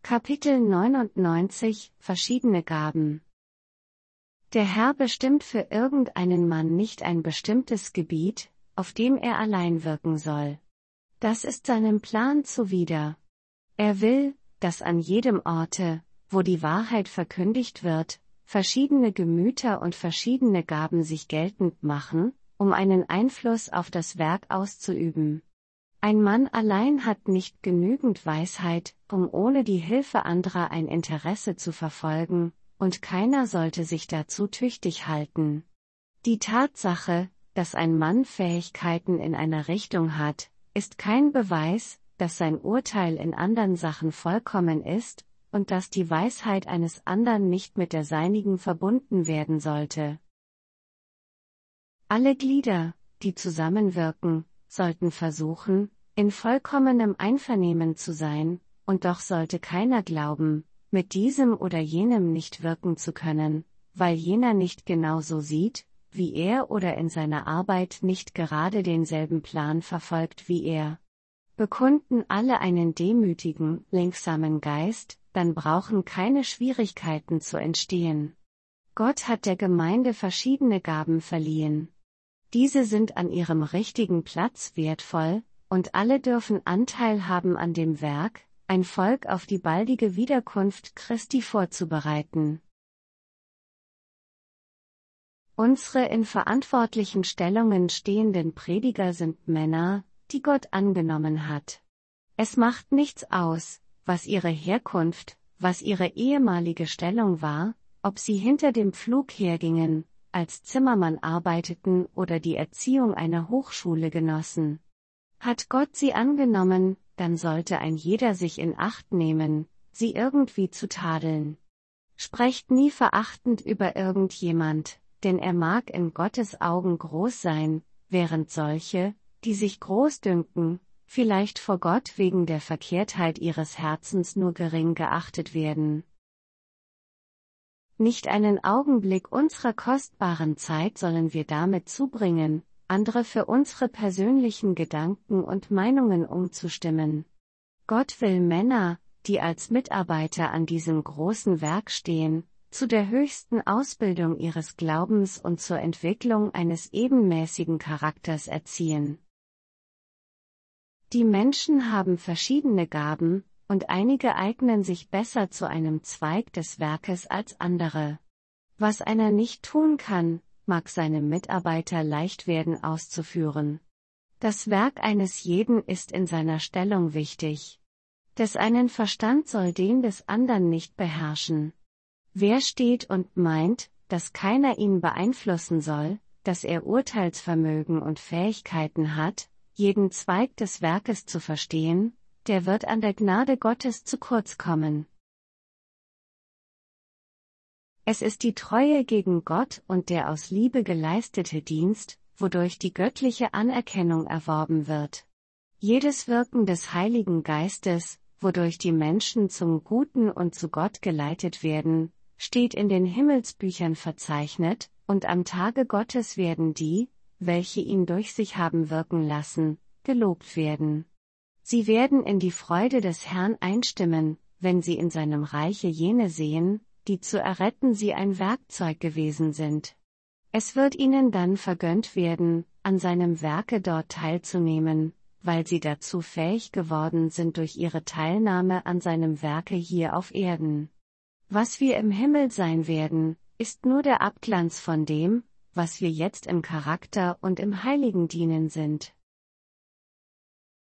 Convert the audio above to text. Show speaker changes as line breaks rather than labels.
Kapitel 99 Verschiedene Gaben. Der Herr bestimmt für irgendeinen Mann nicht ein bestimmtes Gebiet, auf dem er allein wirken soll. Das ist seinem Plan zuwider. Er will, dass an jedem Orte, wo die Wahrheit verkündigt wird, verschiedene Gemüter und verschiedene Gaben sich geltend machen, um einen Einfluss auf das Werk auszuüben. Ein Mann allein hat nicht genügend Weisheit, um ohne die Hilfe anderer ein Interesse zu verfolgen, und keiner sollte sich dazu tüchtig halten. Die Tatsache, dass ein Mann Fähigkeiten in einer Richtung hat, ist kein Beweis, dass sein Urteil in anderen Sachen vollkommen ist, und dass die Weisheit eines anderen nicht mit der seinigen verbunden werden sollte. Alle Glieder, die zusammenwirken, sollten versuchen, in vollkommenem Einvernehmen zu sein, und doch sollte keiner glauben, mit diesem oder jenem nicht wirken zu können, weil jener nicht genau so sieht, wie er oder in seiner Arbeit nicht gerade denselben Plan verfolgt wie er. Bekunden alle einen demütigen, lenksamen Geist, dann brauchen keine Schwierigkeiten zu entstehen. Gott hat der Gemeinde verschiedene Gaben verliehen. Diese sind an ihrem richtigen Platz wertvoll, und alle dürfen Anteil haben an dem Werk, ein Volk auf die baldige Wiederkunft Christi vorzubereiten. Unsere in verantwortlichen Stellungen stehenden Prediger sind Männer, die Gott angenommen hat. Es macht nichts aus, was ihre Herkunft, was ihre ehemalige Stellung war, ob sie hinter dem Pflug hergingen, als Zimmermann arbeiteten oder die Erziehung einer Hochschule genossen. Hat Gott sie angenommen, dann sollte ein jeder sich in Acht nehmen, sie irgendwie zu tadeln. Sprecht nie verachtend über irgendjemand, denn er mag in Gottes Augen groß sein, während solche, die sich groß dünken, vielleicht vor Gott wegen der Verkehrtheit ihres Herzens nur gering geachtet werden. Nicht einen Augenblick unserer kostbaren Zeit sollen wir damit zubringen, andere für unsere persönlichen Gedanken und Meinungen umzustimmen. Gott will Männer, die als Mitarbeiter an diesem großen Werk stehen, zu der höchsten Ausbildung ihres Glaubens und zur Entwicklung eines ebenmäßigen Charakters erziehen. Die Menschen haben verschiedene Gaben, und einige eignen sich besser zu einem Zweig des Werkes als andere. Was einer nicht tun kann, mag seinem Mitarbeiter leicht werden auszuführen. Das Werk eines jeden ist in seiner Stellung wichtig. Des einen Verstand soll den des anderen nicht beherrschen. Wer steht und meint, dass keiner ihn beeinflussen soll, dass er Urteilsvermögen und Fähigkeiten hat, jeden Zweig des Werkes zu verstehen, der wird an der Gnade Gottes zu kurz kommen. Es ist die Treue gegen Gott und der aus Liebe geleistete Dienst, wodurch die göttliche Anerkennung erworben wird. Jedes Wirken des Heiligen Geistes, wodurch die Menschen zum Guten und zu Gott geleitet werden, steht in den Himmelsbüchern verzeichnet, und am Tage Gottes werden die, welche ihn durch sich haben wirken lassen, gelobt werden. Sie werden in die Freude des Herrn einstimmen, wenn sie in seinem Reiche jene sehen, die zu erretten sie ein Werkzeug gewesen sind. Es wird ihnen dann vergönnt werden, an seinem Werke dort teilzunehmen, weil sie dazu fähig geworden sind durch ihre Teilnahme an seinem Werke hier auf Erden. Was wir im Himmel sein werden, ist nur der Abglanz von dem, was wir jetzt im Charakter und im Heiligen dienen sind.